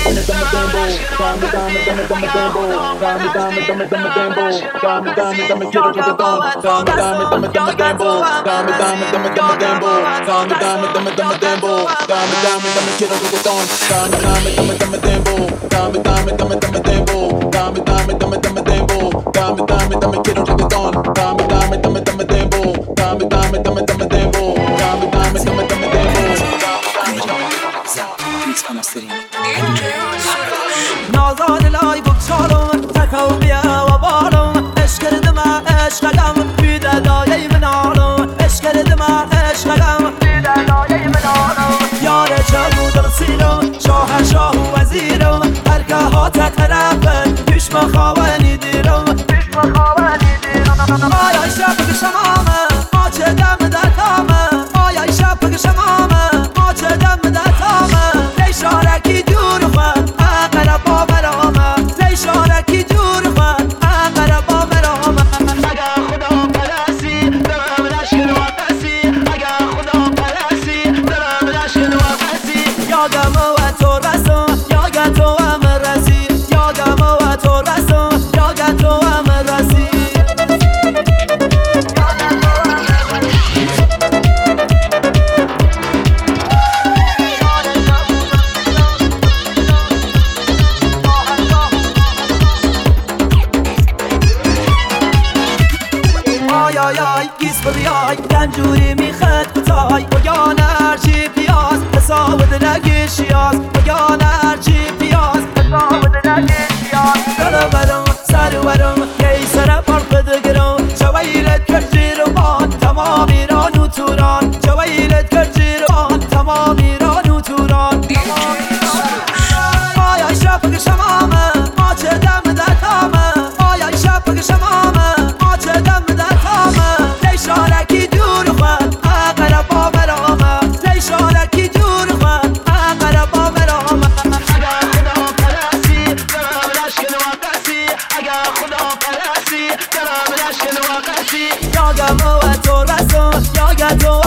نازان لای بکشالم تکو بیا و بالم عشق کردم عشقم بیده دایه منالم عشق کردم عشقم بیده دایه منالم یار چلو در سیرم شاه و وزیرم هرگه ها تطرفن پیش مخوانی دیرم آیا شب بگشمامه ما چه دم در تامه آیا شب بگشمامه ما چه دم در تامه لیشارکی دور خود اقرب با برامه لیشارکی دور خود اقرب با برامه اگه خدا پرسی دلم نشکن و پسی اگه خدا پرسی دلم نشکن و پسی یادم و تو رسم یاگه تو هم رسی یادم و تو رسم یاگه تو هم رسی آی گیس بیای رنجوری میخد بتای بگان هرچی پیاز حساب دلگی شیاز بگان هرچی پیاز حساب دلگی شیاز دل برم سر برم کی سر پرق دگرم شویلت کرجیر بان تمام ایران و توران شویلت کرجیر بان تمام ایران و توران آیا شب بگشمامه ما چه دم در تامه آیا شب بگشمامه ما چه دم در تامه لیشارکی دور خود اقرب با برامه لیشارکی دور خود اقرب با برامه اگه خدا پرسی دلم نشکن و قسی اگه خدا پرسی دلم نشکن و قسی یاگم و تو رسم یاگه تو